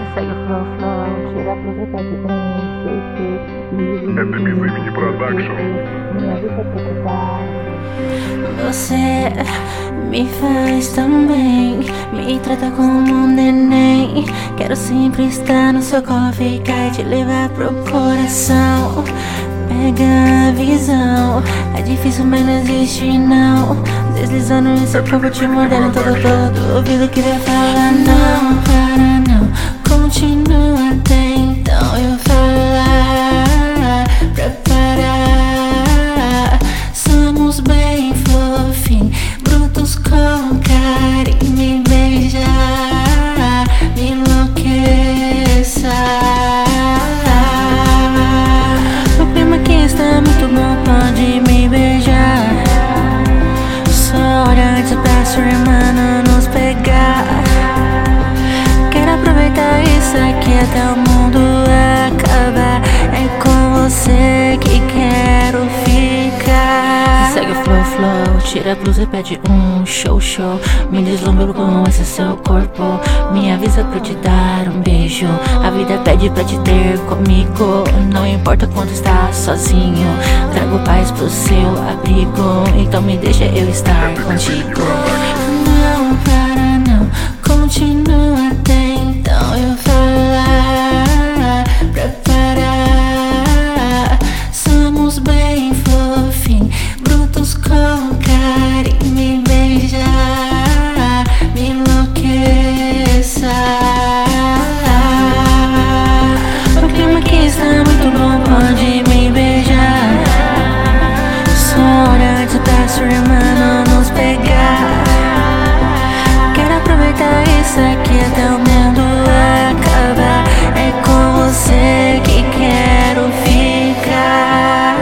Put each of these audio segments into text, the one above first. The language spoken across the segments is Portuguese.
Segue o flow, tira a blusa, tá de bem, É TMZ Mini Production. minha vida pra te dar. Você me faz tão bem, me trata como um neném. Quero sempre estar no seu colo, ficar e te levar pro coração. Pega a visão, é difícil mas não existe não. Deslizando em seu corpo, te mordendo todo ouvido que vai falar não. Para não, continua até então eu falar. Pra parar, somos bem fofinhos, brutos com carinho. Me beijar, me enlouqueça. O clima aqui está muito bom, pode me beijar. Só olha antes pra sua irmã não nos pegar. Quero aproveitar isso aqui até o mundo acabar. É com você que quero ficar. Segue o flow, tira a blusa e pede um show. Me deslumbro com esse seu corpo, me avisa pra te dar um beijo. A vida pede pra te ter comigo, não importa quando está sozinho. Trago paz pro seu abrigo, então me deixa eu estar contigo. Não para não, continua até então eu falar. Pra parar, somos bem fofinhos, brutos com carinho. Me beijar, me enlouqueça. O clima aqui está muito bom, pode me beijar. Só olha antes pra sua irmã não nos pegar. Quero aproveitar isso aqui até o mundo acabar. É com você que quero ficar.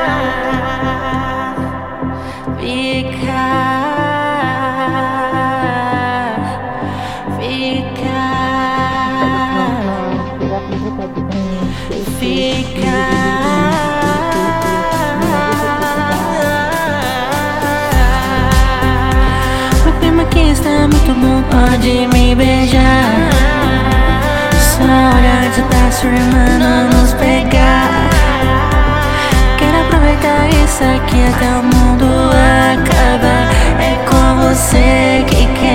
O clima aqui está muito bom, pode me beijar. Só olha antes pra sua irmã não nos pegar. Quero aproveitar isso aqui até o mundo acabar. É com você que quero